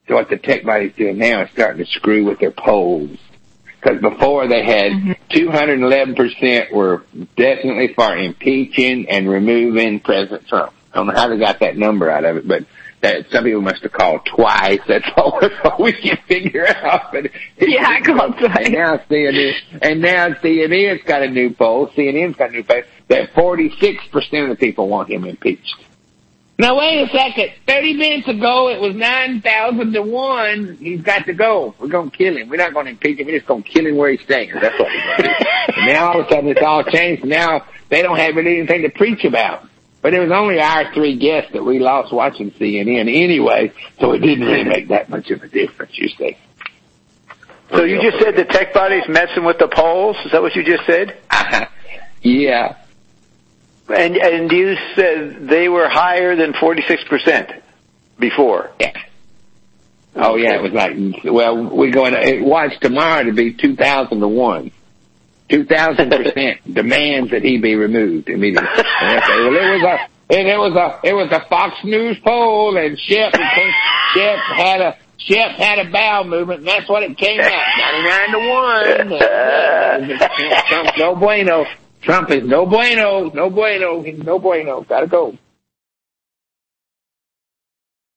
So what the tech body's doing now is starting to screw with their polls. Because before they had 211% were definitely for impeaching and removing President Trump. I don't know how they got that number out of it, but that some people must have called twice. That's all we can figure out. But yeah, I called twice. And now CNN's got a new poll. CNN's got a new poll that 46% of the people want him impeached. Now, wait a second. 30 minutes ago, it was 9,000 to 1. He's got to go. We're going to kill him. We're not going to impeach him. We're just going to kill him where he's staying. That's what we're going to do. And now, all of a sudden, it's all changed. Now, they don't have really anything to preach about. But it was only our 3 guests that we lost watching CNN anyway, so it didn't really make that much of a difference, you see. So you just said the tech body's messing with the polls? Is that what you just said? Yeah. And you said they were higher than 46% before. Yeah. Oh, yeah, it was like, well, we're going to watch tomorrow to be 2,000 to 1. 2,000% demands that he be removed immediately. And say, well, it was a Fox News poll, and Shep had a bowel movement, and that's what it came out, 99 to 1. Trump's no bueno. Trump is no bueno. Gotta go.